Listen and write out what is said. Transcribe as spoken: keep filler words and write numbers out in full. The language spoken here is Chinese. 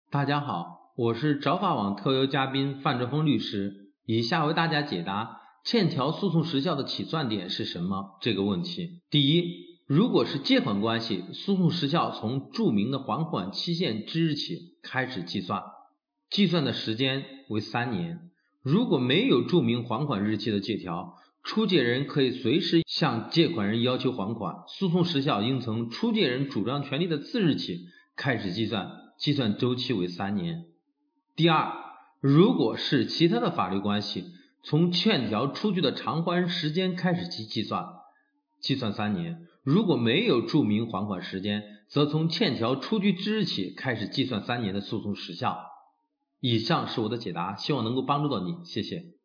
大家好，我是找法网特邀嘉宾范哲峰律师，以下为大家解答欠条诉讼时效的起算点是什么这个问题。第一，如果是借款关系，诉讼时效从注明的还款期限之日起开始计算，计算的时间为三年。如果没有注明还款日期的借条，出借人可以随时向借款人要求还款，诉讼时效应从出借人主张权利的次日起开始计算，计算周期为三年。第二，如果是其他的法律关系，从欠条出具的偿还时间开始计计算，计算三年。如果没有注明还款时间，则从欠条出具之日起开始计算三年的诉讼时效。以上是我的解答，希望能够帮助到你，谢谢。